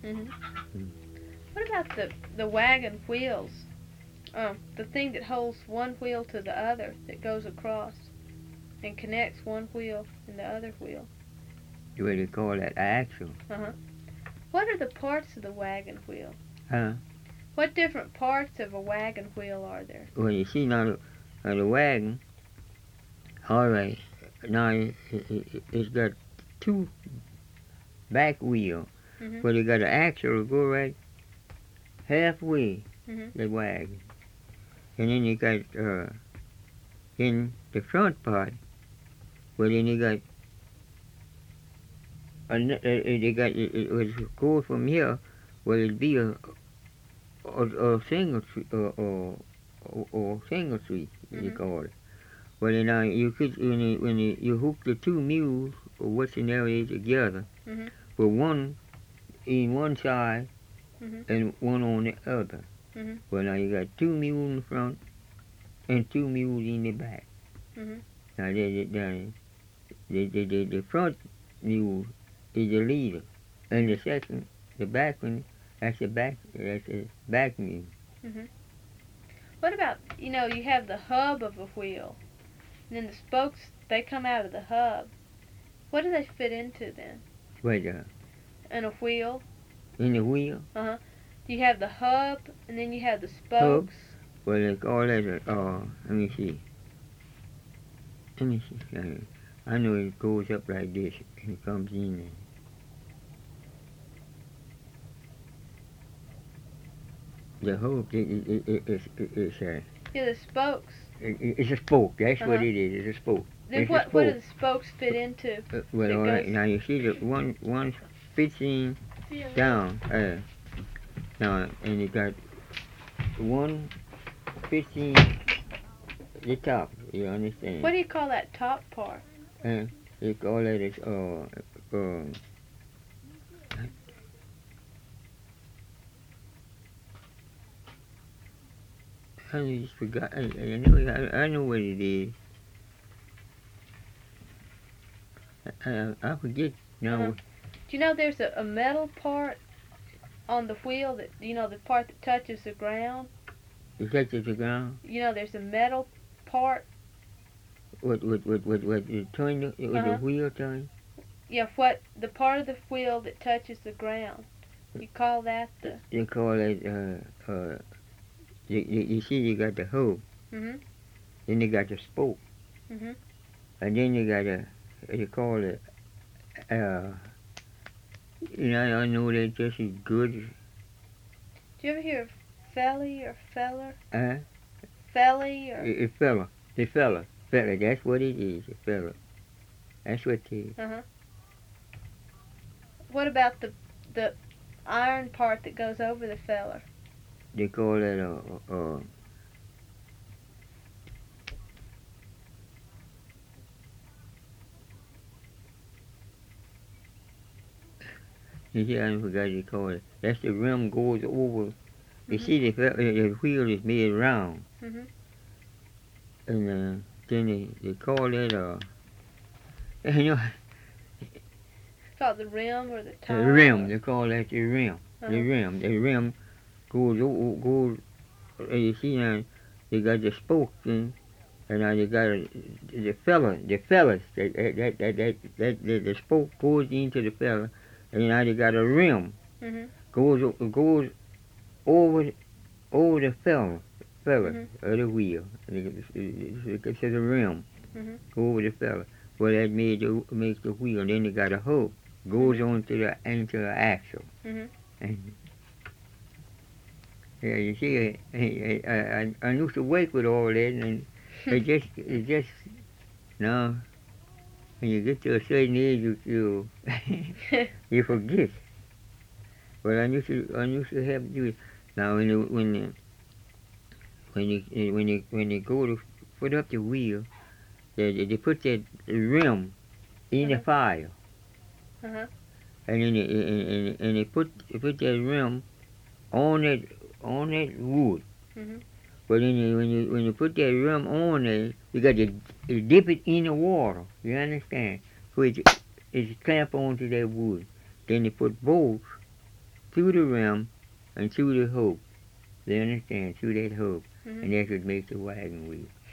Mhm. Mm. What about the wagon wheels? The thing that holds one wheel to the other that goes across and connects one wheel and the other wheel. What do they call that? Axle. Uh-huh. What are the parts of the wagon wheel? Huh? What different parts of a wagon wheel are there? Well, you see now the wagon, all right, now it's got two back wheels, Mhm. but it got an axle to go right halfway, Mhm. the wagon. And then you got, in the front part, well, then you got, it was go from here, well, it'd be a single tree, or single tree, you Mhm. call it. Well, now you could when you hook the two mules or what's in there together, Mhm. but one in one side Mhm. and one on the other. Mhm. Well, now you got two mules in the front and two mules in the back. Mhm. Now the front mule is the leader, and the second, the back one, that's the back mule. Mhm. What about, you have the hub of a wheel, and then the spokes, they come out of the hub. What do they fit into then? Wait, In a wheel? in the wheel Uh-huh. You have the hub, and then you have the hub. spokes. Well, they call that let me see. Let me see. I know it goes up like this and it comes in there. The hub Yeah, the spokes. it's a spoke. That's what Uh-huh. it is. It's a spoke. Then It's a what do spoke. the spokes fit into? Well, That all right. goes. Now you see the one fits in down. Now and you got one fits in the top. You understand? What do you call that top part? They call it as I just forgot. I know what it is. I forget now. Uh-huh. Do you know there's a metal part on the wheel that, the part that touches the ground? It touches the ground. There's a metal part. What you turn with the wheel turn? Yeah, the part of the wheel that touches the ground. You call that the. They call it you see you got the hub. Mhm. Then you got the spoke. Mhm. And then you got you call it I know that just as good. Do you ever hear of felly or feller? Uh, Felly or. the fella. That's what it is. A fella. That's what it is. Uh-huh. What about the iron part that goes over the feller? They call it you see, I forgot you call it. That's the rim goes over. You see, the wheel is made round. Mhm. And then they call it you know, It's called the rim or the the tire. rim. They call that the rim. Uh-huh. The rim goes. You see now, they got the spokes in, and now they got the fellas. The spoke goes into the fella, and now they got a rim. Mhm. Goes over the fella Mhm. of the wheel. It's a rim. Mhm. Go over the fella. Well, that makes the wheel. Then they got a hook. Goes on to into the axle. Mhm. And yeah, you see, I used to work with all that, and it just now when you get to a certain age, you you forget. But I used to have to do it. Now when you go to put up the wheel, they put that rim in the fire. Uh-huh. And then they put that rim on that wood. Mhm. But then when you put that rim on there, you got to dip it in the water. You understand? So it clamp onto that wood. Then they put bolts through the rim and through the hoop. They understand, through that hoop. Mhm. And that's what makes the wagon wheel.